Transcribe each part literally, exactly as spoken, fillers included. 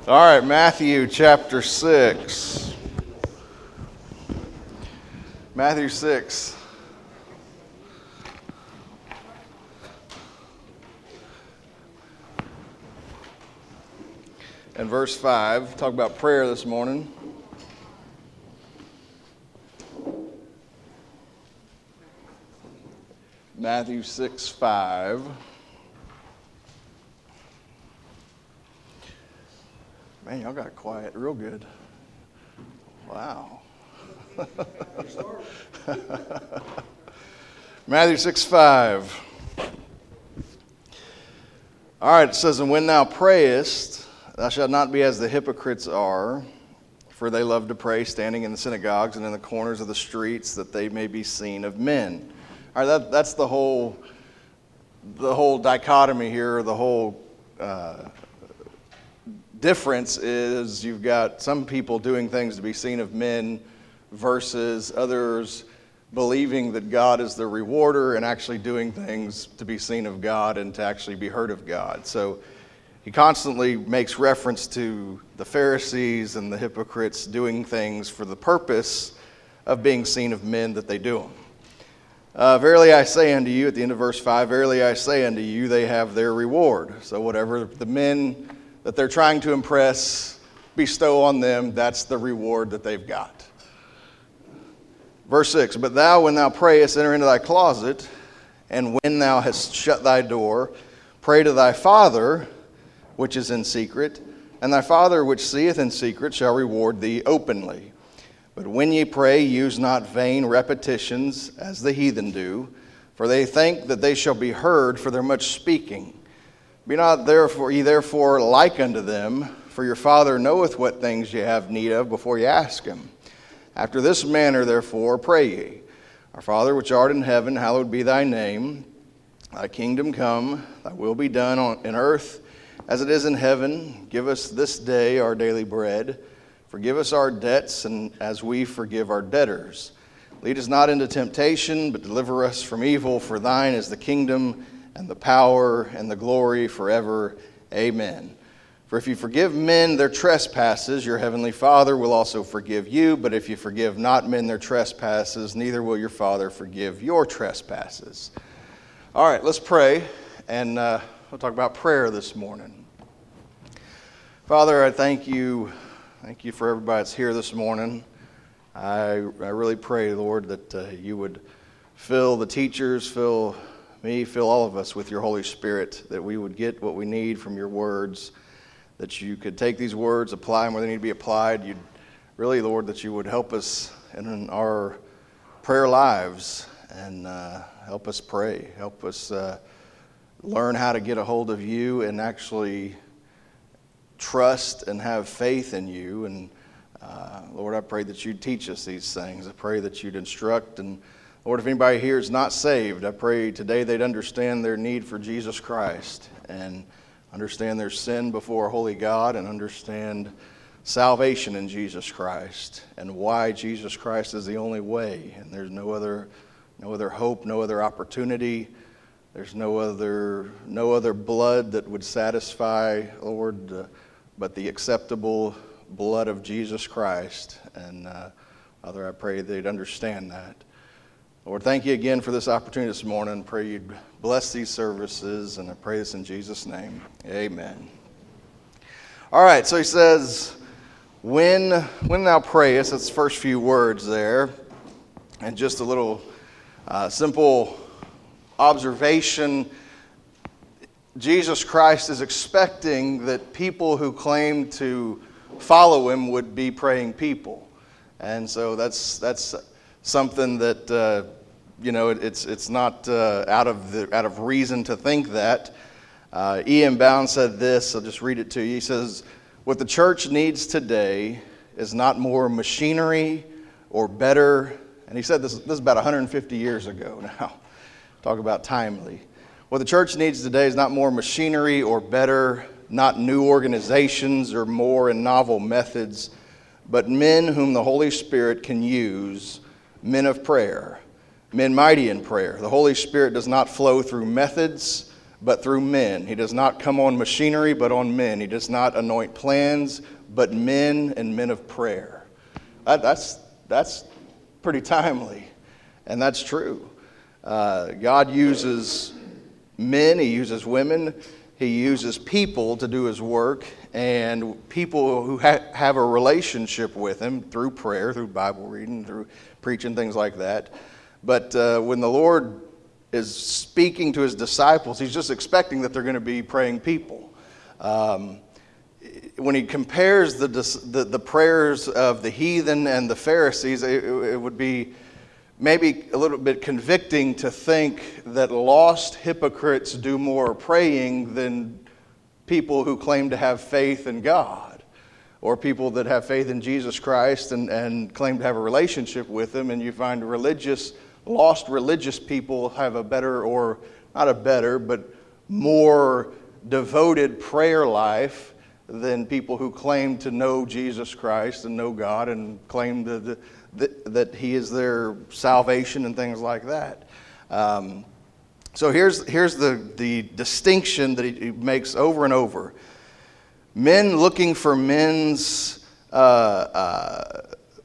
All right, Matthew chapter six. Matthew six. And verse five. Talk about prayer this morning. Matthew six, five. Man, y'all got quiet real good. Wow. Matthew six, five. All right, it says, "And when thou prayest, thou shalt not be as the hypocrites are, for they love to pray standing in the synagogues and in the corners of the streets, that they may be seen of men." All right, that, that's the whole, the whole dichotomy here, the whole uh, difference is you've got some people doing things to be seen of men versus others believing that God is the rewarder and actually doing things to be seen of God and to actually be heard of God. So he constantly makes reference to the Pharisees and the hypocrites doing things for the purpose of being seen of men that they do them. Uh, verily I say unto you, at the end of verse five, verily I say unto you, they have their reward. So whatever the men that they're trying to impress bestow on them, that's the reward that they've got. Verse six, "But thou, when thou prayest, enter into thy closet, and when thou hast shut thy door, pray to thy Father, which is in secret, and thy Father which seeth in secret shall reward thee openly. But when ye pray, use not vain repetitions, as the heathen do, for they think that they shall be heard for their much speaking. Be not therefore ye therefore like unto them, for your Father knoweth what things ye have need of before ye ask him. After this manner therefore pray ye, Our Father which art in heaven, hallowed be thy name. Thy kingdom come, thy will be done on in earth as it is in heaven. Give us this day our daily bread. Forgive us our debts, and as we forgive our debtors. Lead us not into temptation, but deliver us from evil. For thine is the kingdom, and the power, and the glory forever. Amen. For if you forgive men their trespasses, your heavenly Father will also forgive you. But if you forgive not men their trespasses, neither will your Father forgive your trespasses." All right, let's pray, and uh, we'll talk about prayer this morning. Father, I thank you. Thank you for everybody that's here this morning. I, I really pray, Lord, that uh, you would fill the teachers, fill me, fill all of us with your Holy Spirit, that we would get what we need from your words, that you could take these words, apply them where they need to be applied. You'd really, Lord, that you would help us in our prayer lives and uh, help us pray. Help us uh, learn how to get a hold of you and actually trust and have faith in you. And uh, Lord, I pray that you'd teach us these things. I pray that you'd instruct. And Lord, if anybody here is not saved, I pray today they'd understand their need for Jesus Christ and understand their sin before a holy God and understand salvation in Jesus Christ and why Jesus Christ is the only way. And there's no other, no other hope, no other opportunity. There's no other, no other blood that would satisfy, Lord, uh, but the acceptable blood of Jesus Christ. And uh, Father, I pray they'd understand that. Lord, thank you again for this opportunity this morning. Pray you'd bless these services, and I pray this in Jesus' name. Amen. All right, so he says, when, when thou prayest, that's the first few words there, and just a little uh, simple observation. Jesus Christ is expecting that people who claim to follow him would be praying people. And so that's that's something that uh, you know it, it's it's not uh, out of the out of reason to think that. Uh, E M Bound said this. I'll just read it to you. He says, "What the church needs today is not more machinery or better." And he said this. This is about one hundred fifty years ago now. Talk about timely. What the church needs today is not more machinery or better, not new organizations or more and novel methods, but men whom the Holy Spirit can use, men of prayer, men mighty in prayer. The Holy Spirit does not flow through methods, but through men. He does not come on machinery, but on men. He does not anoint plans, but men and men of prayer. That, that's, that's pretty timely, and that's true. Uh, God uses men, he uses women, he uses people to do his work, and people who ha- have a relationship with him through prayer, through Bible reading, through preaching, things like that. But uh, when the Lord is speaking to his disciples, he's just expecting that they're going to be praying people. Um, when he compares the, the the prayers of the heathen and the Pharisees, it, it would be maybe a little bit convicting to think that lost hypocrites do more praying than people who claim to have faith in God, or people that have faith in Jesus Christ and, and claim to have a relationship with him. And you find religious, lost religious people have a better, or not a better, but more devoted prayer life than people who claim to know Jesus Christ and know God and claim to, the, that, that he is their salvation and things like that. Um, so here's here's the, the distinction that he makes over and over. Men looking for men's uh, uh,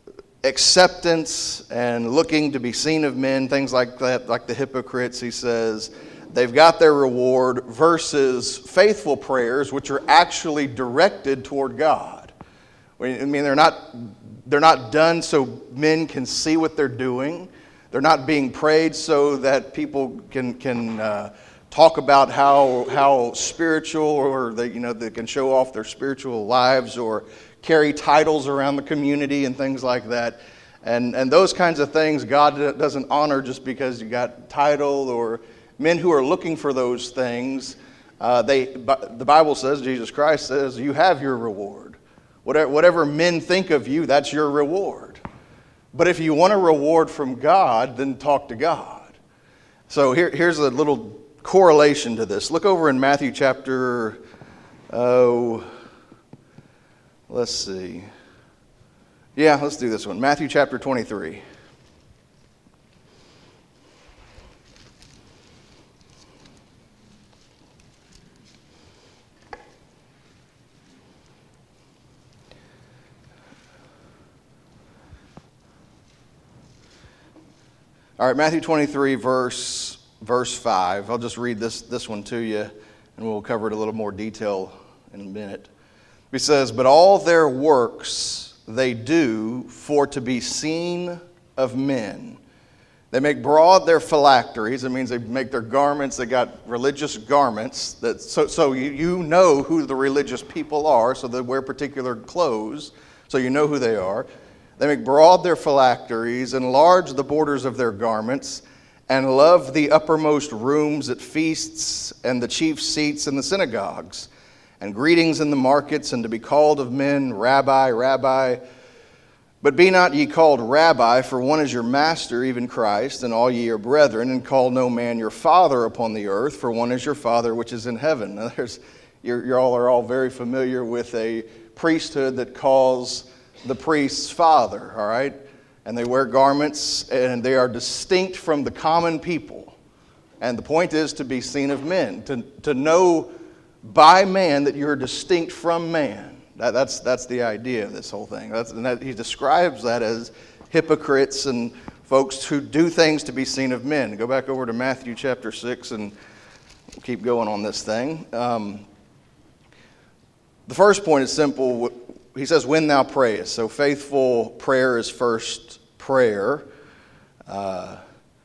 acceptance and looking to be seen of men, things like that, like the hypocrites, he says, they've got their reward, versus faithful prayers, which are actually directed toward God. I mean, they're not they're not done so men can see what they're doing. They're not being prayed so that people can can uh, talk about how how spiritual, or they you know they can show off their spiritual lives, or carry titles around the community and things like that. And and those kinds of things God doesn't honor just because you got title. Or men who are looking for those things, uh, they the Bible says, Jesus Christ says, you have your reward. Whatever, whatever men think of you, that's your reward. But if you want a reward from God, then talk to God. So here, here's a little correlation to this. Look over in Matthew chapter, oh, let's see. Yeah, let's do this one. Matthew chapter twenty-three. All right, Matthew twenty-three, verse verse five. I'll just read this, this one to you, and we'll cover it a little more detail in a minute. He says, but all their works they do for to be seen of men. They make broad their phylacteries. It means they make their garments. They got religious garments. That so, so you, you know who the religious people are, so they wear particular clothes, so you know who they are. They make broad their phylacteries, enlarge the borders of their garments, and love the uppermost rooms at feasts and the chief seats in the synagogues, and greetings in the markets, and to be called of men, Rabbi, Rabbi. But be not ye called Rabbi, for one is your master, even Christ, and all ye are brethren, and call no man your father upon the earth, for one is your Father which is in heaven. Now, there's, you're, you're all are all very familiar with a priesthood that calls the priest's father, all right? And they wear garments, and they are distinct from the common people. And the point is to be seen of men, to, to know by man that you're distinct from man. That, that's that's the idea of this whole thing. That's, and that, he describes that as hypocrites and folks who do things to be seen of men. Go back over to Matthew chapter six, and we'll keep going on this thing. Um, the first point is simple. He says, when thou prayest. So faithful prayer is first prayer. Uh,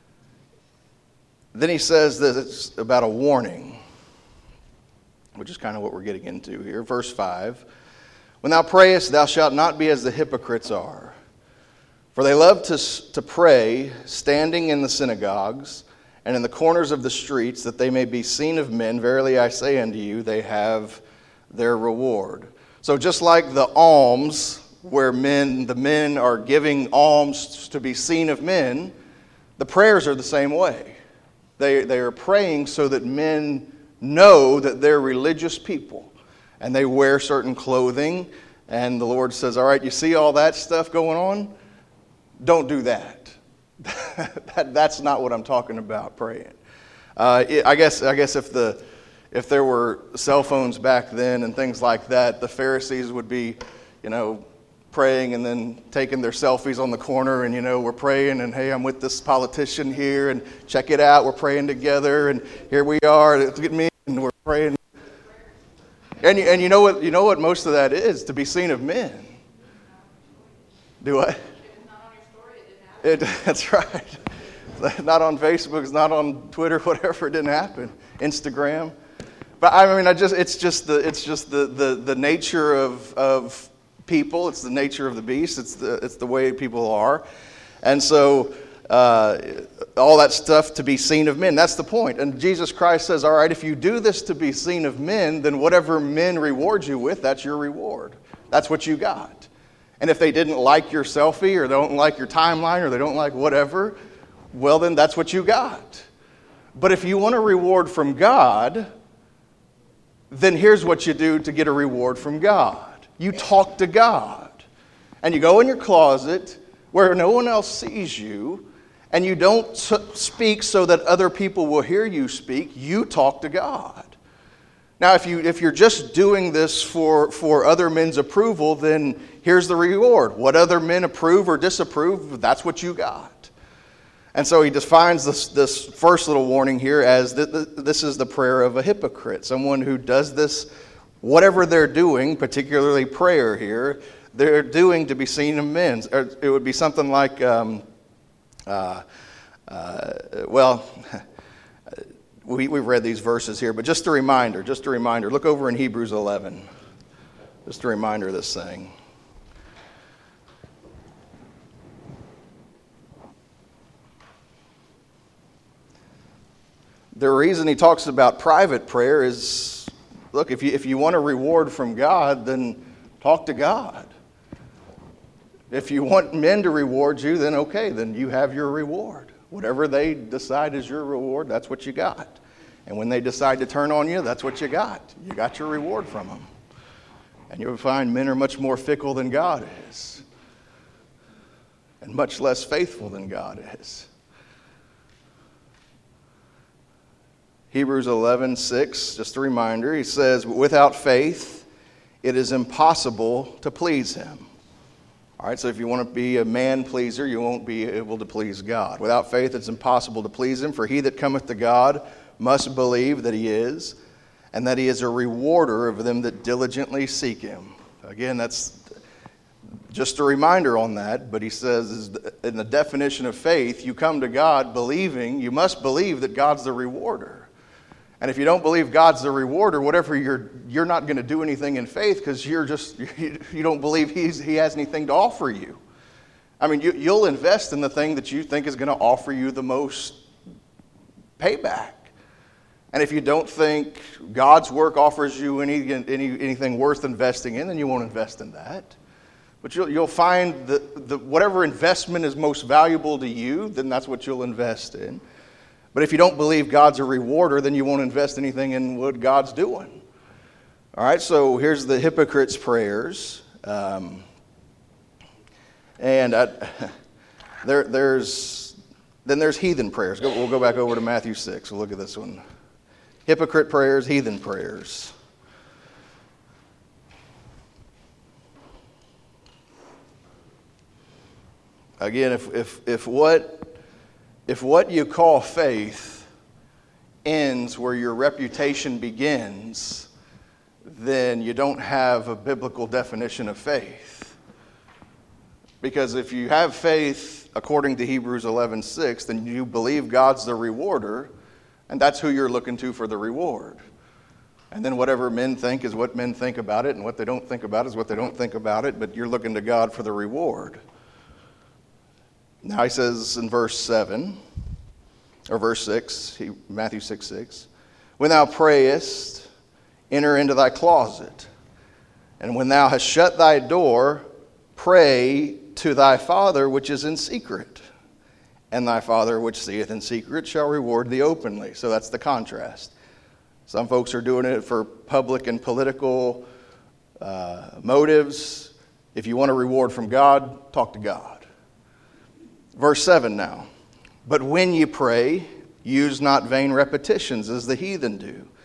then he says that it's about a warning, which is kind of what we're getting into here. Verse five. When thou prayest, thou shalt not be as the hypocrites are. For they love to, to pray, standing in the synagogues and in the corners of the streets, that they may be seen of men. Verily I say unto you, they have their reward. So just like the alms, where men, the men are giving alms to be seen of men, the prayers are the same way. They, they are praying so that men know that they're religious people, and they wear certain clothing, and the Lord says, all right, you see all that stuff going on? Don't do that. that that's not what I'm talking about praying. Uh, it, I guess I guess if the if there were cell phones back then and things like that, the Pharisees would be, you know, praying and then taking their selfies on the corner and, you know, we're praying and, hey, I'm with this politician here and check it out, we're praying together and here we are, look at me, and we're praying. And you, and you know what you know what most of that is? To be seen of men. Do what? It, that's right. Not on Facebook, it's not on Twitter, whatever, it didn't happen. Instagram. But I mean I just it's just the it's just the the, the nature of of people, it's the nature of the beast, it's the it's the way people are. And so uh, all that stuff to be seen of men, that's the point. And Jesus Christ says, all right, if you do this to be seen of men, then whatever men reward you with, that's your reward. That's what you got. And if they didn't like your selfie or they don't like your timeline or they don't like whatever, well then that's what you got. But if you want a reward from God, then here's what you do to get a reward from God. You talk to God. And you go in your closet where no one else sees you, and you don't speak so that other people will hear you speak. You talk to God. Now, if, you, if you're just doing this for, for other men's approval, then here's the reward. What other men approve or disapprove, that's what you got. And so he defines this, this first little warning here as the, the, this is the prayer of a hypocrite, someone who does this, whatever they're doing, particularly prayer here, they're doing to be seen of men. It would be something like, um, uh, uh, well, we, we've read these verses here, but just a reminder, just a reminder. Look over in Hebrews eleven. Just a reminder of this thing. The reason he talks about private prayer is, look, if you if you want a reward from God, then talk to God. If you want men to reward you, then okay, then you have your reward. Whatever they decide is your reward, that's what you got. And when they decide to turn on you, that's what you got. You got your reward from them. And you'll find men are much more fickle than God is. And much less faithful than God is. Hebrews eleven six, just a reminder, he says, without faith, it is impossible to please him. All right, so if you want to be a man pleaser, you won't be able to please God. Without faith, it's impossible to please him, for he that cometh to God must believe that he is, and that he is a rewarder of them that diligently seek him. Again, that's just a reminder on that, but he says in the definition of faith, you come to God believing, you must believe that God's the rewarder. And if you don't believe God's the rewarder, whatever you're, you're not going to do anything in faith because you're just you, you don't believe he's, he has anything to offer you. I mean, you, you'll invest in the thing that you think is going to offer you the most payback. And if you don't think God's work offers you any, any anything worth investing in, then you won't invest in that. But you'll, you'll find that the, whatever investment is most valuable to you, then that's what you'll invest in. But if you don't believe God's a rewarder, then you won't invest anything in what God's doing. All right, so here's the hypocrites' prayers. Um, and I, there, there's then there's heathen prayers. Go, we'll go back over to Matthew six. We'll look at this one. Hypocrite prayers, heathen prayers. Again, if if if what If what you call faith ends where your reputation begins, then you don't have a biblical definition of faith. Because if you have faith according to Hebrews eleven six, then you believe God's the rewarder, and that's who you're looking to for the reward. And then whatever men think is what men think about it, and what they don't think about is what they don't think about it, but you're looking to God for the reward. Now he says in verse seven, or verse six, he, Matthew six six, when thou prayest, enter into thy closet, and when thou hast shut thy door, pray to thy Father which is in secret, and thy Father which seeth in secret shall reward thee openly. So that's the contrast. Some folks are doing it for public and political uh, motives. If you want a reward from God, talk to God. Verse seven now. But when ye pray, use not vain repetitions as the heathen do,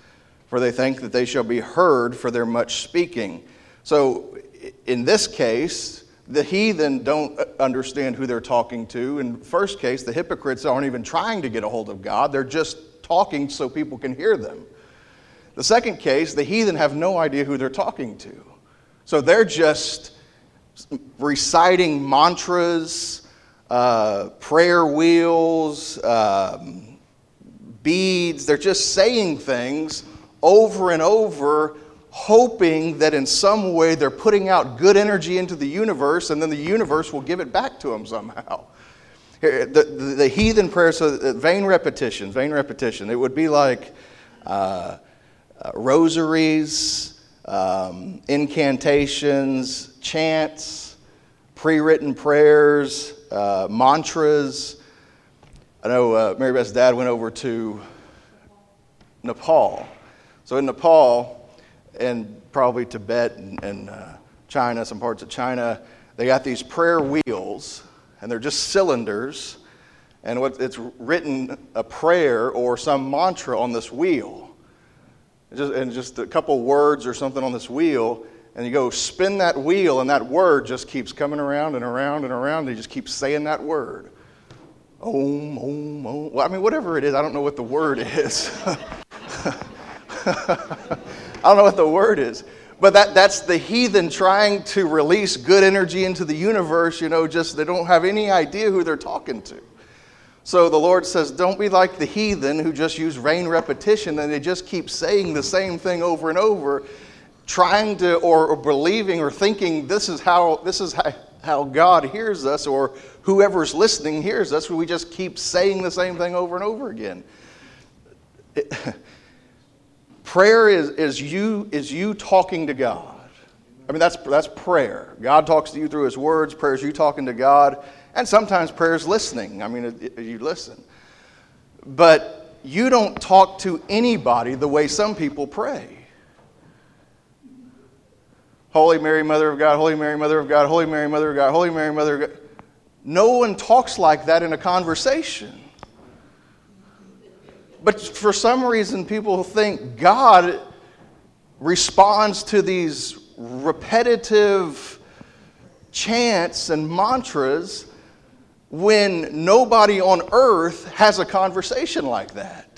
for they think that they shall be heard for their much speaking. So in this case, the heathen don't understand who they're talking to. In the first case, the hypocrites aren't even trying to get a hold of God. They're just talking so people can hear them. The second case, the heathen have no idea who they're talking to. So they're just reciting mantras, uh, prayer wheels, um, beads. They're just saying things over and over, hoping that in some way they're putting out good energy into the universe, and then the universe will give it back to them somehow. The, the, the heathen prayer, so vain repetition, vain repetition. It would be like uh, uh, rosaries, um, incantations, chants, pre-written prayers, uh, mantras. I know uh, Mary Beth's dad went over to Nepal. So in Nepal, and probably Tibet and, and uh, China, some parts of China, they got these prayer wheels, and they're just cylinders, and what it's written a prayer or some mantra on this wheel, just, and just a couple words or something on this wheel, and you go spin that wheel, and that word just keeps coming around and around and around, and you just keep saying that word. Om, om, om. Well, I mean, whatever it is, I don't know what the word is. I don't know what the word is. But that, that's the heathen trying to release good energy into the universe, you know, just they don't have any idea who they're talking to. So the Lord says, don't be like the heathen who just use vain repetition and they just keep saying the same thing over and over, trying to, or, or believing or thinking this is how this is how, how God hears us, or whoever's listening hears us. We just keep saying the same thing over and over again. It, prayer is, is you is you talking to God. I mean, that's that's prayer. God talks to you through His words. Prayer is you talking to God. And sometimes prayer is listening. I mean, it, it, you listen. But you don't talk to anybody the way some people pray. Holy Mary, Mother of God, Holy Mary, Mother of God, Holy Mary, Mother of God, Holy Mary, Mother of God. No one talks like that in a conversation. But for some reason, people think God responds to these repetitive chants and mantras when nobody on earth has a conversation like that.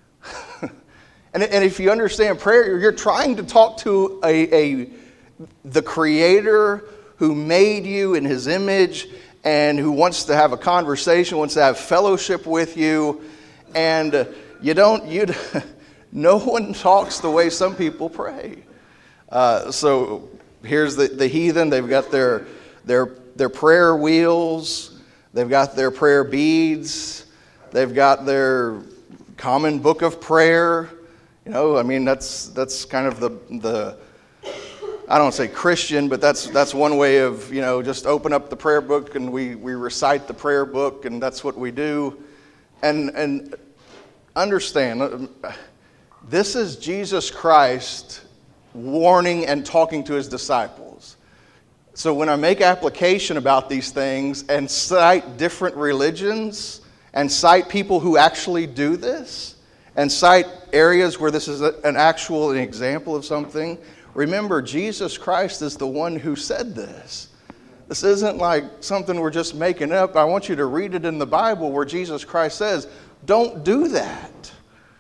and, and if you understand prayer, you're trying to talk to a, a the Creator who made you in His image and who wants to have a conversation, wants to have fellowship with you, and you don't, you, no one talks the way some people pray. Uh, so here's the, the heathen. They've got their, their, their prayer wheels. They've got their prayer beads. They've got their common book of prayer. You know, I mean, that's that's kind of the the I don't say Christian, but that's that's one way of, you know, just open up the prayer book and we, we recite the prayer book, and that's what we do. And and understand, this is Jesus Christ warning and talking to His disciples. So when I make application about these things and cite different religions and cite people who actually do this and cite areas where this is an actual an example of something, remember, Jesus Christ is the one who said this. This isn't like something we're just making up. I want you to read it in the Bible where Jesus Christ says, don't do that.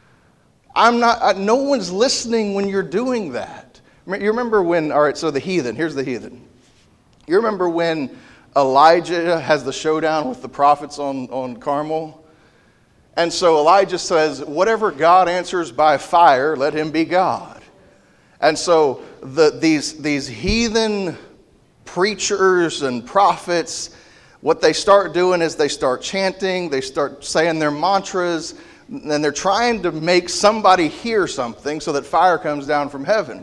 I'm not, no one's listening when you're doing that. You remember when, all right, so the heathen, here's the heathen. You remember when Elijah has the showdown with the prophets on, on Carmel? And so Elijah says, whatever God answers by fire, let him be God. And so the, these, these heathen preachers and prophets, what they start doing is they start chanting, they start saying their mantras, and they're trying to make somebody hear something so that fire comes down from heaven.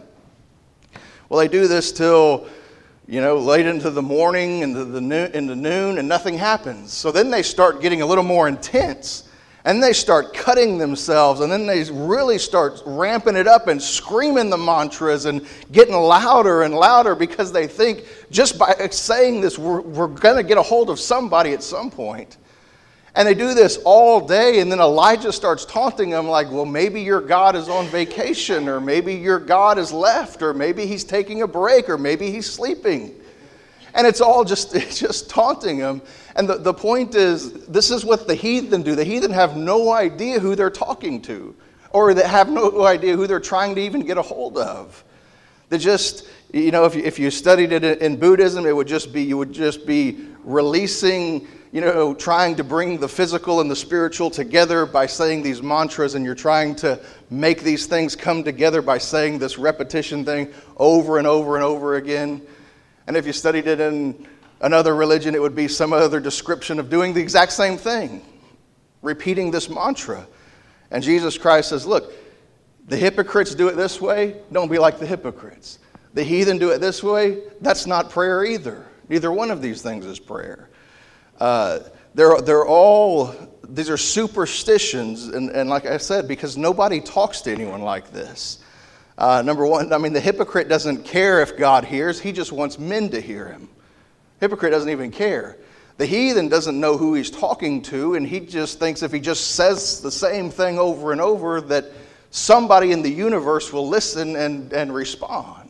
Well, they do this till, you know, late into the morning, into the noon, into noon, and nothing happens. So then they start getting a little more intense, and they start cutting themselves, and then they really start ramping it up and screaming the mantras and getting louder and louder because they think just by saying this, we're, we're going to get a hold of somebody at some point. And they do this all day, and then Elijah starts taunting them like, well, maybe your God is on vacation, or maybe your God is left, or maybe he's taking a break, or maybe he's sleeping. And it's all just, it's just taunting them. And the, the point is, this is what the heathen do. The heathen have no idea who they're talking to, or they have no idea who they're trying to even get a hold of. They just, you know, if you, if you studied it in Buddhism, it would just be, you would just be releasing, you know, trying to bring the physical and the spiritual together by saying these mantras, and you're trying to make these things come together by saying this repetition thing over and over and over again. And if you studied it in another religion, it would be some other description of doing the exact same thing, repeating this mantra. And Jesus Christ says, look, the hypocrites do it this way, don't be like the hypocrites. The heathen do it this way, that's not prayer either. Neither one of these things is prayer. Uh, they're, they're all, these are superstitions, and, and like I said, because nobody talks to anyone like this. Uh, number one, I mean, the hypocrite doesn't care if God hears, he just wants men to hear him. Hypocrite doesn't even care. The heathen doesn't know who he's talking to, and he just thinks if he just says the same thing over and over that somebody in the universe will listen and, and respond.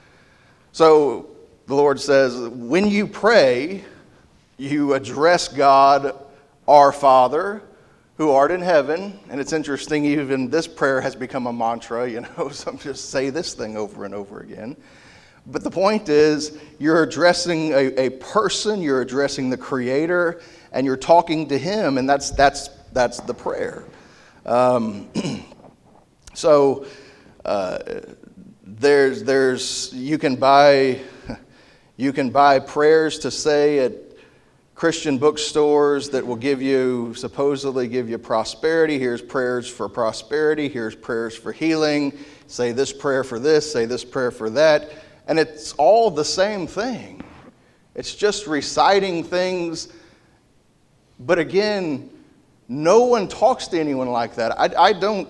So the Lord says, when you pray, you address God, our Father, who art in heaven. And it's interesting, even this prayer has become a mantra, you know, some just say this thing over and over again. But the point is, you're addressing a, a person, you're addressing the Creator, and you're talking to Him, and that's that's that's the prayer. Um, so uh, there's there's you can buy you can buy prayers to say at Christian bookstores that will give you, supposedly give you prosperity. Here's prayers for prosperity. Here's prayers for healing. Say this prayer for this. Say this prayer for that. And it's all the same thing. It's just reciting things. But again, no one talks to anyone like that. I, I don't...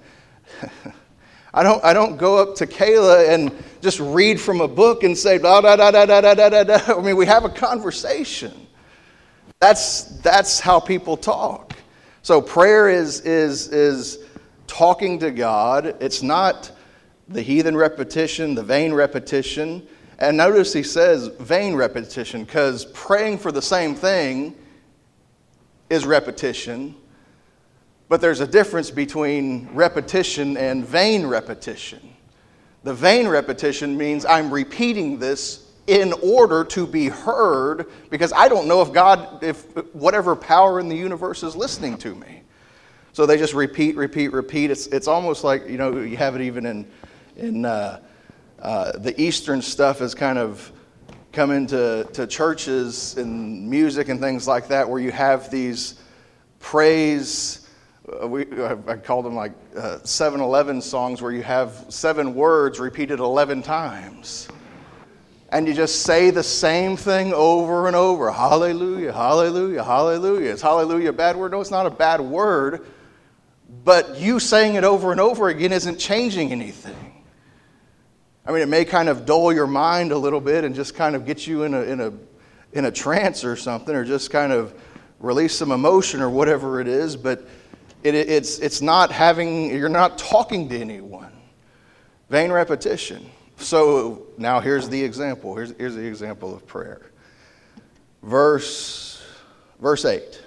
I don't I don't go up to Kayla and just read from a book and say, blah, da, da, da, da, da, da, da. I mean, we have a conversation. That's that's how people talk. So prayer is is is talking to God. It's not the heathen repetition, the vain repetition. And notice he says vain repetition, because praying for the same thing is repetition. But there's a difference between repetition and vain repetition. The vain repetition means I'm repeating this in order to be heard, because I don't know if God, if whatever power in the universe is listening to me. So they just repeat, repeat, repeat. It's it's almost like, you know, you have it even in in uh, uh, the Eastern stuff has kind of come into to churches and music and things like that, where you have these praise. Uh, we I call them like uh, seven eleven songs, where you have seven words repeated eleven times. And you just say the same thing over and over. Hallelujah, hallelujah, hallelujah. Is hallelujah a bad word? No, it's not a bad word. But you saying it over and over again isn't changing anything. I mean, it may kind of dull your mind a little bit and just kind of get you in a in a in a trance or something, or just kind of release some emotion or whatever it is. But it, it's it's not having. You're not talking to anyone. Vain repetition. So now here's the example. Here's, here's the example of prayer. Verse, verse eight.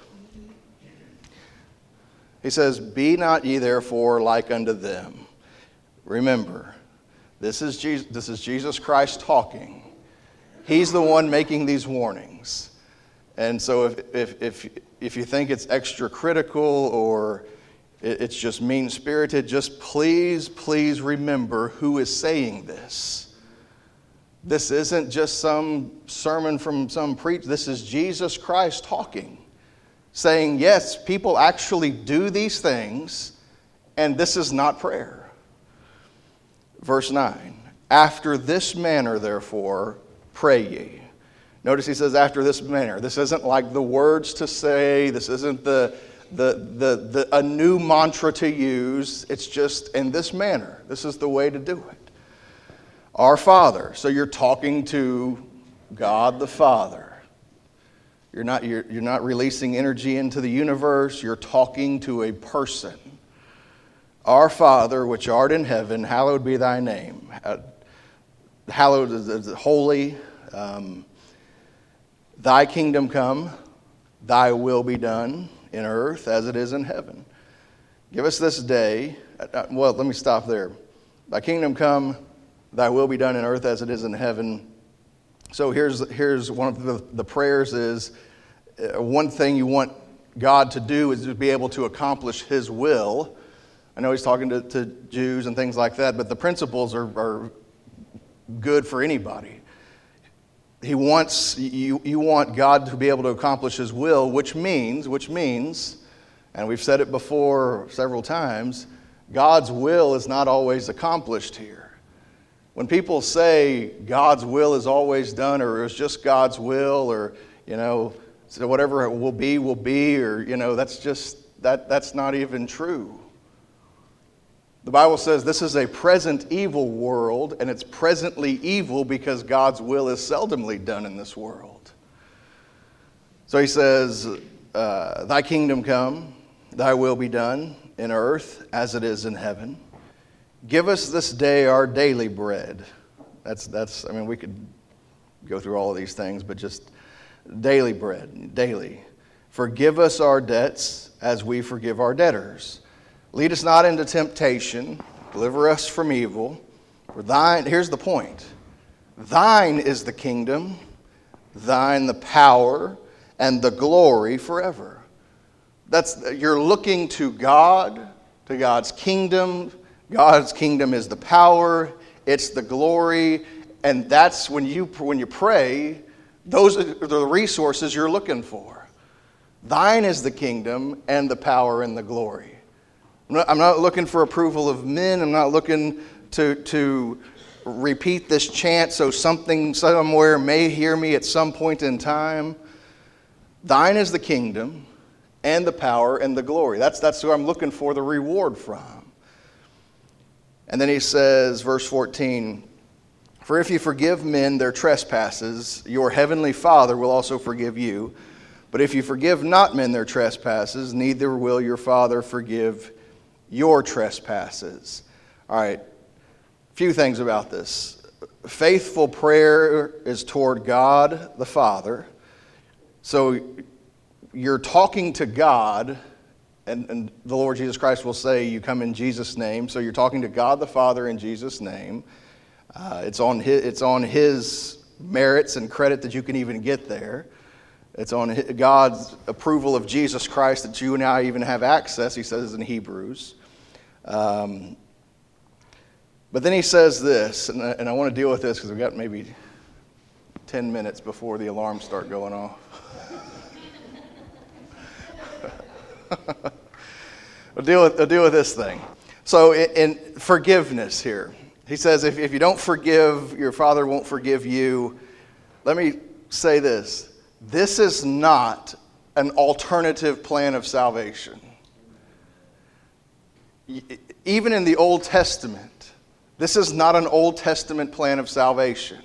He says, be not ye therefore like unto them. Remember, this is Jesus, this is Jesus Christ talking. He's the one making these warnings. And so if if if, if you think it's extra critical or it's just mean-spirited, just please, please remember who is saying this. This isn't just some sermon from some preacher. This is Jesus Christ talking, saying, yes, people actually do these things, and this is not prayer. Verse nine, after this manner, therefore, pray ye. Notice he says, after this manner. This isn't like the words to say. This isn't the... The, the, the, a new mantra to use. It's just in this manner. This is the way to do it. Our Father. So you're talking to God the Father. You're not, you're, you're not releasing energy into the universe. You're talking to a person. Our Father, which art in heaven, hallowed be thy name. Hallowed is holy. Um, thy kingdom come, thy will be done in earth as it is in heaven. Give us this day, uh, well, let me stop there. Thy kingdom come, thy will be done in earth as it is in heaven. So here's here's one of the, the prayers is, uh, one thing you want God to do is to be able to accomplish his will. I know he's talking to, to Jews and things like that, but the principles are, are good for anybody. He wants you, you want God to be able to accomplish his will, which means, which means, and we've said it before several times, God's will is not always accomplished here. When people say God's will is always done, or it's just God's will, or, you know, so whatever it will be, will be, or, you know, that's just, that that's not even true. The Bible says this is a present evil world, and it's presently evil because God's will is seldomly done in this world. So he says, uh, thy kingdom come, thy will be done in earth as it is in heaven. Give us this day our daily bread. That's, that's. I mean, we could go through all of these things, but just daily bread, daily. Forgive us our debts as we forgive our debtors. Lead us not into temptation, deliver us from evil. For thine, here's the point. Thine is the kingdom, thine the power, and the glory forever. That's, you're looking to God, to God's kingdom. God's kingdom is the power, it's the glory, and that's when you when you pray, those are the resources you're looking for. Thine is the kingdom and the power and the glory. I'm not, I'm not looking for approval of men. I'm not looking to, to repeat this chant so something somewhere may hear me at some point in time. Thine is the kingdom and the power and the glory. That's, that's who I'm looking for the reward from. And then he says, verse fourteen, for if you forgive men their trespasses, your heavenly Father will also forgive you. But if you forgive not men their trespasses, neither will your Father forgive your trespasses. All right, a few things about this. Faithful prayer is toward God the Father. So you're talking to God, and, and the Lord Jesus Christ will say, you come in Jesus' name. So you're talking to God the Father in Jesus' name. Uh, it's on his, it's on his merits and credit that you can even get there. It's on God's approval of Jesus Christ that you and I even have access, he says in Hebrews. Um, but then he says this, and I, and I want to deal with this because we've got maybe ten minutes before the alarms start going off. I'll, deal with, I'll deal with this thing. So in, in forgiveness here, he says if, if you don't forgive, your Father won't forgive you. Let me say this. This is not an alternative plan of salvation. Even in the Old Testament, this is not an Old Testament plan of salvation.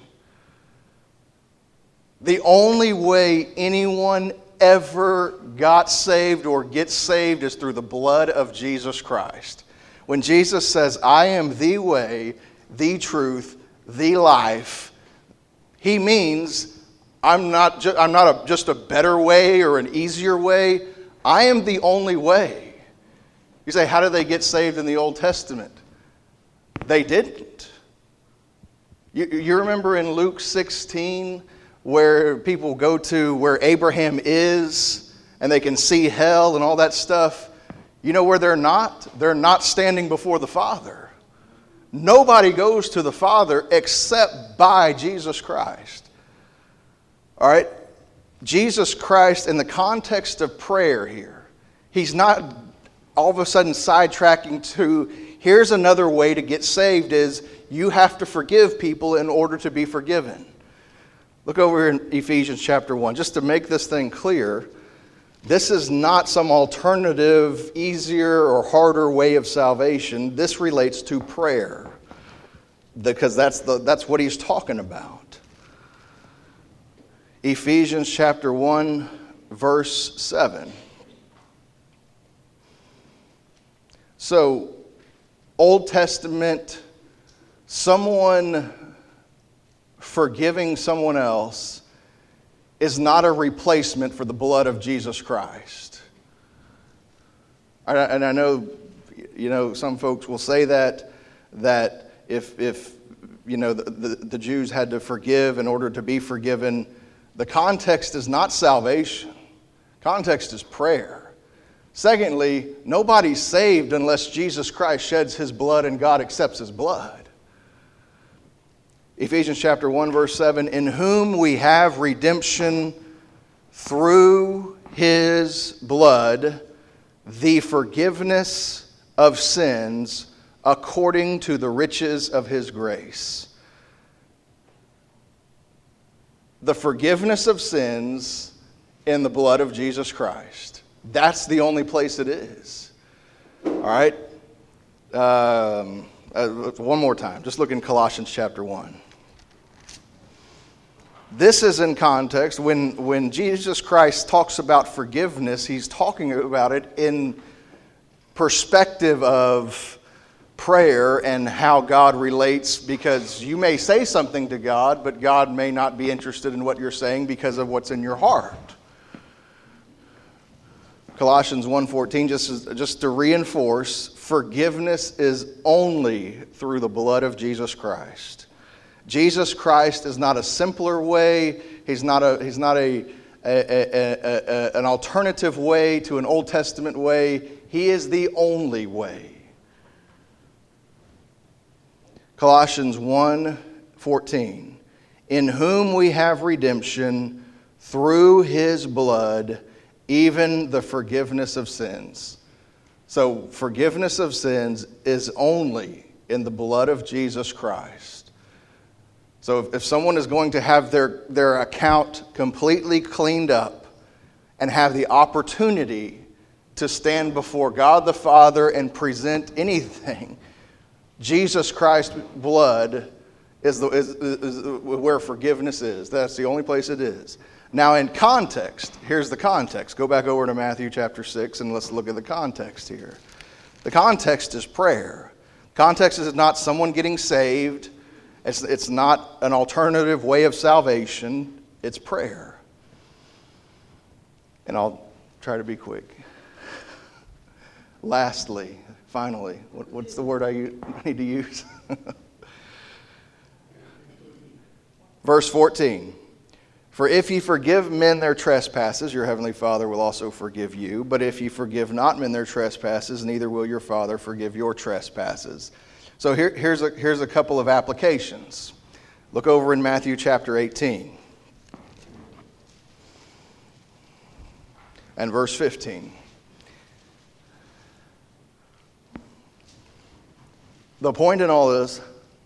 The only way anyone ever got saved or gets saved is through the blood of Jesus Christ. When Jesus says, I am the way, the truth, the life, he means I'm not, ju- I'm not a, just a better way or an easier way. I am the only way. You say, how did they get saved in the Old Testament? They didn't. You, you remember in Luke sixteen where people go to where Abraham is and they can see hell and all that stuff? You know where they're not? They're not standing before the Father. Nobody goes to the Father except by Jesus Christ. All right? Jesus Christ, in the context of prayer here, he's not all of a sudden sidetracking to, here's another way to get saved is you have to forgive people in order to be forgiven. Look over in Ephesians chapter one. Just to make this thing clear, this is not some alternative, easier or harder way of salvation. This relates to prayer, because that's the that's what he's talking about. Ephesians chapter one, verse seven. So, Old Testament, someone forgiving someone else is not a replacement for the blood of Jesus Christ. And I know, you know, some folks will say that, that if, if you know, the, the, the Jews had to forgive in order to be forgiven, the context is not salvation. Context is prayer. Secondly, nobody's saved unless Jesus Christ sheds his blood and God accepts his blood. Ephesians chapter one, verse seven, in whom we have redemption through his blood, the forgiveness of sins according to the riches of his grace. The forgiveness of sins in the blood of Jesus Christ. That's the only place it is. All right? Um, uh, one more time. Just look in Colossians chapter one. This is in context. When, when Jesus Christ talks about forgiveness, he's talking about it in perspective of prayer and how God relates, because you may say something to God, but God may not be interested in what you're saying because of what's in your heart. Colossians one fourteen, just, just to reinforce, forgiveness is only through the blood of Jesus Christ. Jesus Christ is not a simpler way. He's not a he's not a, a, a, a, a an alternative way to an Old Testament way. He is the only way. Colossians one fourteen, in whom we have redemption through his blood, even the forgiveness of sins. So forgiveness of sins is only in the blood of Jesus Christ. So if, if someone is going to have their, their account completely cleaned up and have the opportunity to stand before God the Father and present anything, Jesus Christ's blood is, the, is, is where forgiveness is. That's the only place it is. Now in context, here's the context. Go back over to Matthew chapter six and let's look at the context here. The context is prayer. Context is not someone getting saved. It's, it's not an alternative way of salvation. It's prayer. And I'll try to be quick. Lastly, finally, what, what's the word I, use, I need to use? Verse fourteen. For if ye forgive men their trespasses, your heavenly Father will also forgive you. But if ye forgive not men their trespasses, neither will your Father forgive your trespasses. So here, here's, a, here's a couple of applications. Look over in Matthew chapter eighteen and verse fifteen. The point in all this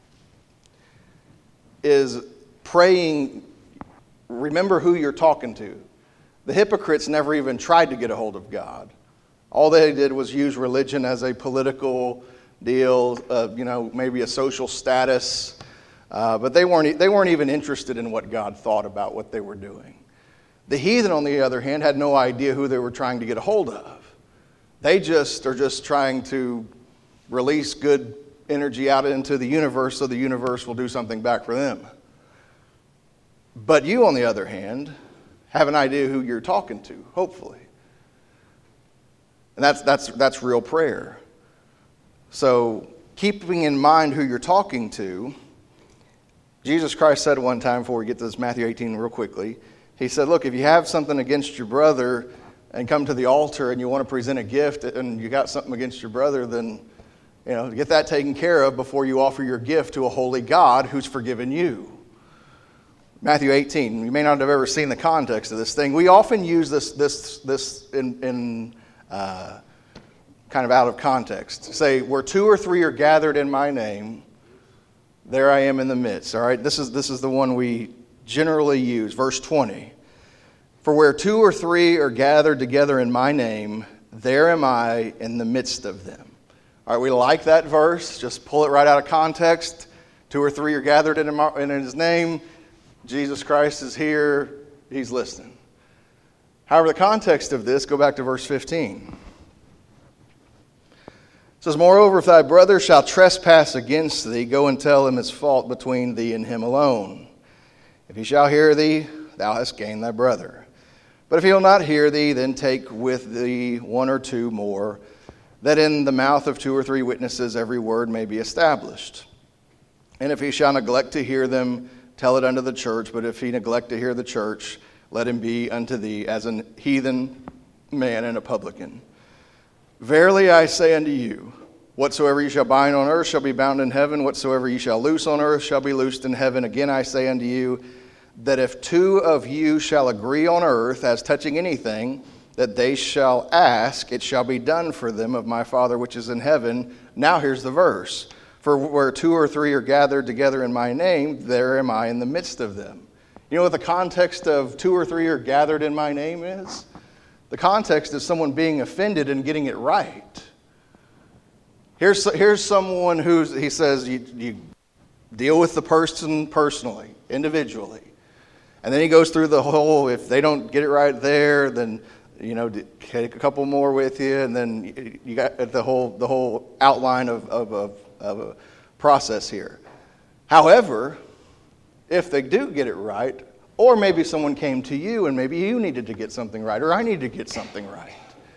is praying. Remember who you're talking to. The hypocrites never even tried to get a hold of God. All they did was use religion as a political deal, uh, you know, maybe a social status. Uh, but they weren't, they weren't even interested in what God thought about what they were doing. The heathen, on the other hand, had no idea who they were trying to get a hold of. They just are just trying to release good energy out into the universe so the universe will do something back for them. But you, on the other hand, have an idea who you're talking to, hopefully. And that's that's that's real prayer. So keeping in mind who you're talking to, Jesus Christ said one time, before we get to this Matthew eighteen real quickly, he said, look, if you have something against your brother and come to the altar and you want to present a gift and you got something against your brother, then you know, get that taken care of before you offer your gift to a holy God who's forgiven you. Matthew eighteen, you may not have ever seen the context of this thing. We often use this this this in, in uh, kind of out of context. Say, where two or three are gathered in my name, there I am in the midst. All right, this is this is the one we generally use. Verse twenty, for where two or three are gathered together in my name, there am I in the midst of them. All right, we like that verse. Just pull it right out of context. Two or three are gathered in, my, in his name. Jesus Christ is here. He's listening. However, the context of this, go back to verse fifteen. It says, moreover, if thy brother shall trespass against thee, go and tell him his fault between thee and him alone. If he shall hear thee, thou hast gained thy brother. But if he will not hear thee, then take with thee one or two more, that in the mouth of two or three witnesses every word may be established. And if he shall neglect to hear them, tell it unto the church. But if he neglect to hear the church, let him be unto thee as an heathen man and a publican. Verily I say unto you, whatsoever you shall bind on earth shall be bound in heaven, whatsoever you shall loose on earth shall be loosed in heaven. Again I say unto you, that if two of you shall agree on earth as touching anything that they shall ask, it shall be done for them of my Father which is in heaven. Now here's the verse. For where two or three are gathered together in my name, there am I in the midst of them. You know what the context of two or three are gathered in my name is? The context is someone being offended and getting it right. Here's, here's someone who's, he says, you, you deal with the person personally, individually. And then he goes through the whole, if they don't get it right there, then, you know, take a couple more with you. And then you got the whole, the whole outline of, of, of, of a process here. However, if they do get it right, or maybe someone came to you and maybe you needed to get something right, or I need to get something right.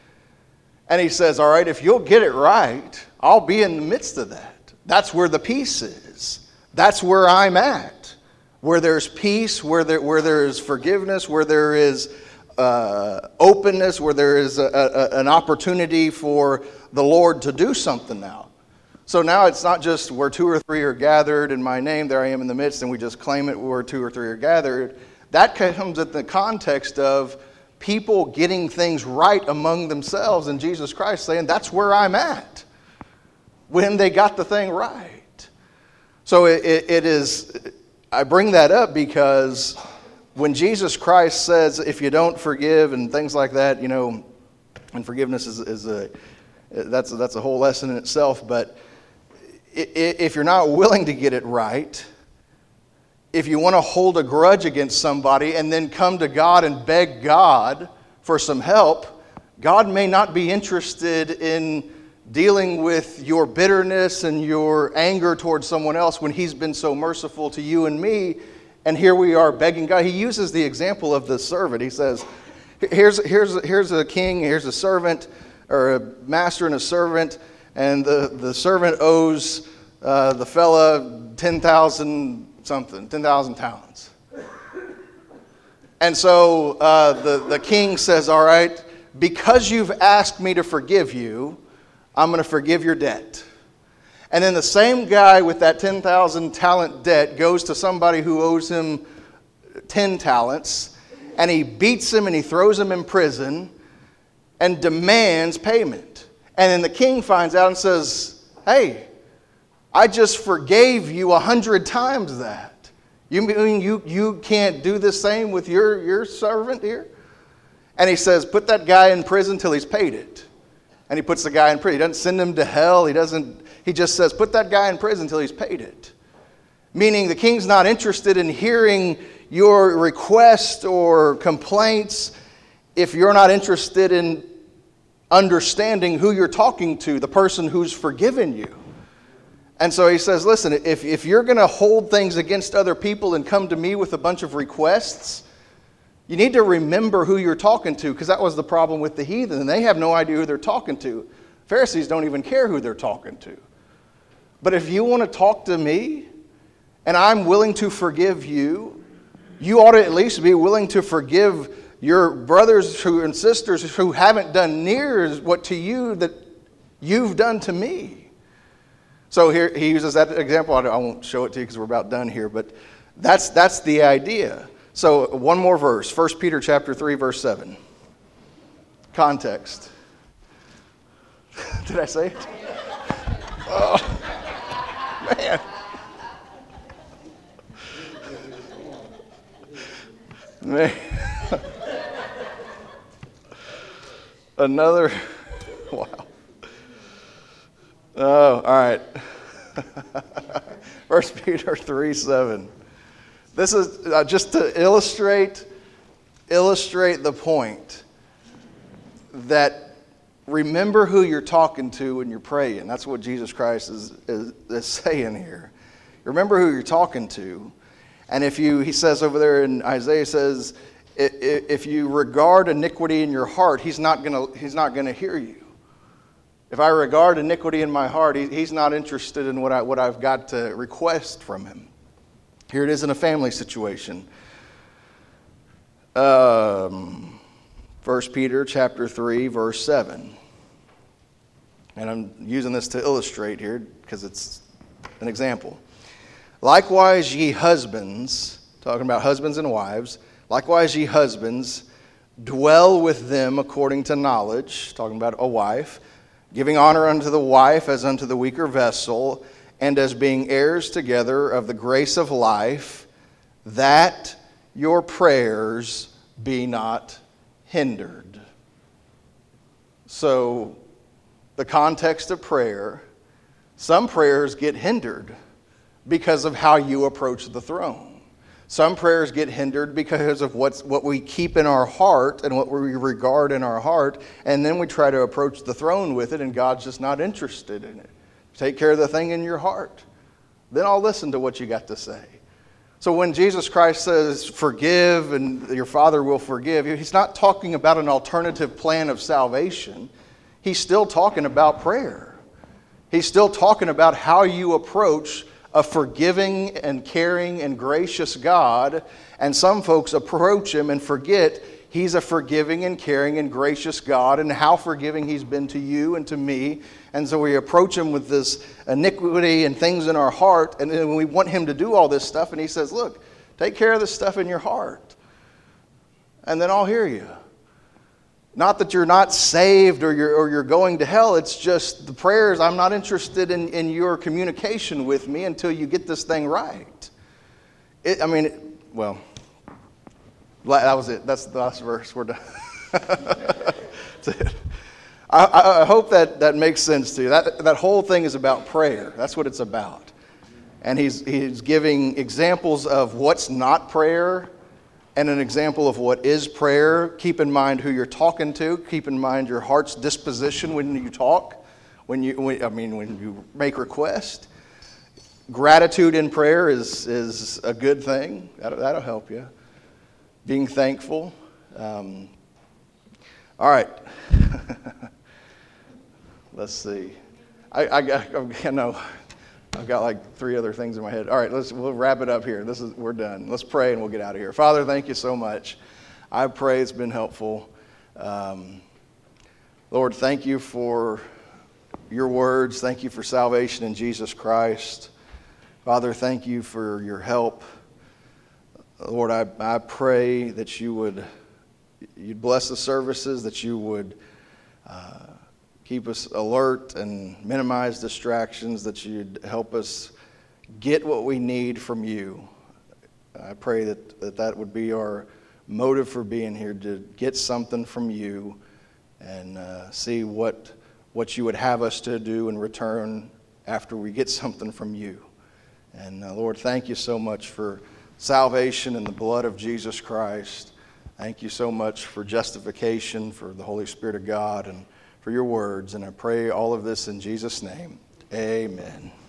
And he says, all right, if you'll get it right, I'll be in the midst of that. That's where the peace is. That's where I'm at. Where there's peace, where there, where there is forgiveness, where there is uh, openness, where there is a, a, an opportunity for the Lord to do something now. So now it's not just where two or three are gathered in my name, there I am in the midst, and we just claim it where two or three are gathered. That comes in the context of people getting things right among themselves, and Jesus Christ saying, that's where I'm at, when they got the thing right. So it, it, it is, I bring that up because when Jesus Christ says, if you don't forgive and things like that, you know, and forgiveness is, is a, that's, that's a whole lesson in itself, but if you're not willing to get it right, if you want to hold a grudge against somebody and then come to God and beg God for some help, God may not be interested in dealing with your bitterness and your anger towards someone else when He's been so merciful to you and me. And here we are begging God. He uses the example of the servant. He says, here's, here's, here's a king, here's a servant, or a master and a servant, and the, the servant owes uh, the fella ten thousand something, ten thousand talents. And so uh, the, the king says, all right, because you've asked me to forgive you, I'm going to forgive your debt. And then the same guy with that ten thousand talent debt goes to somebody who owes him ten talents, and he beats him and he throws him in prison and demands payment. And then the king finds out and says, hey, I just forgave you a hundred times that. You mean you, you can't do the same with your, your servant here? And he says, put that guy in prison till he's paid it. And he puts the guy in prison. He doesn't send him to hell. He doesn't. He just says, put that guy in prison till he's paid it. Meaning the king's not interested in hearing your request or complaints if you're not interested in understanding who you're talking to, the person who's forgiven you. And so he says, listen, if, if you're going to hold things against other people and come to me with a bunch of requests, you need to remember who you're talking to, because that was the problem with the heathen. And they have no idea who they're talking to. Pharisees don't even care who they're talking to. But if you want to talk to me, and I'm willing to forgive you, you ought to at least be willing to forgive your brothers who, and sisters who haven't done near what to you that you've done to me. So here he uses that example. I won't show it to you because we're about done here, but that's that's the idea. So one more verse, First Peter chapter three, verse seven. Context. Did I say it? Oh, man. Man. Another, wow. Oh, all right. First Peter three seven. This is uh, just to illustrate, illustrate the point. that remember who you're talking to when you're praying. That's what Jesus Christ is, is, is saying here. Remember who you're talking to. And if you, he says over there in Isaiah, says, if you regard iniquity in your heart, he's not gonna, he's not gonna hear you. If I regard iniquity in my heart, he, he's not interested in what, I, what I've got to request from him. Here it is in a family situation. Um, First Peter chapter three, verse seven. And I'm using this to illustrate here because it's an example. Likewise, ye husbands, talking about husbands and wives, likewise, ye husbands, dwell with them according to knowledge, talking about a wife, giving honor unto the wife as unto the weaker vessel, and as being heirs together of the grace of life, that your prayers be not hindered. So, the context of prayer, some prayers get hindered because of how you approach the throne. Some prayers get hindered because of what's, what we keep in our heart and what we regard in our heart, and then we try to approach the throne with it, and God's just not interested in it. Take care of the thing in your heart. Then I'll listen to what you got to say. So when Jesus Christ says, forgive and your Father will forgive you, he's not talking about an alternative plan of salvation. He's still talking about prayer. He's still talking about how you approach a forgiving and caring and gracious God. And some folks approach him and forget he's a forgiving and caring and gracious God and how forgiving he's been to you and to me. And so we approach him with this iniquity and things in our heart, and then we want him to do all this stuff, and he says, look, take care of this stuff in your heart, and then I'll hear you. Not that you're not saved or you're, or you're going to hell, it's just the prayers, I'm not interested in, in your communication with me until you get this thing right. It, I mean, it, well, that was it. That's the last verse. We're done. That's it. I, I hope that, that makes sense to you. That, that whole thing is about prayer. That's what it's about. And he's, he's giving examples of what's not prayer and an example of what is prayer. Keep in mind who you're talking to. Keep in mind your heart's disposition when you talk. When you, when, I mean, when you make request. Gratitude in prayer is, is a good thing. That'll, that'll help you. Being thankful. Um, all right. Let's see. I, I, I, I know I've got like three other things in my head. All right, let's we'll wrap it up here. This is we're done. Let's pray and we'll get out of here. Father, thank you so much. I pray it's been helpful. Um, Lord, thank you for your words. Thank you for salvation in Jesus Christ. Father, thank you for your help. Lord, I, I pray that you would you'd bless the services, that you would uh, keep us alert and minimize distractions, that you'd help us get what we need from you. I pray that that, that would be our motive for being here, to get something from you and uh, see what what you would have us to do in return after we get something from you. And uh, Lord, thank you so much for salvation in the blood of Jesus Christ. Thank you so much for justification, for the Holy Spirit of God, and for your words. And I pray all of this in Jesus' name. Amen.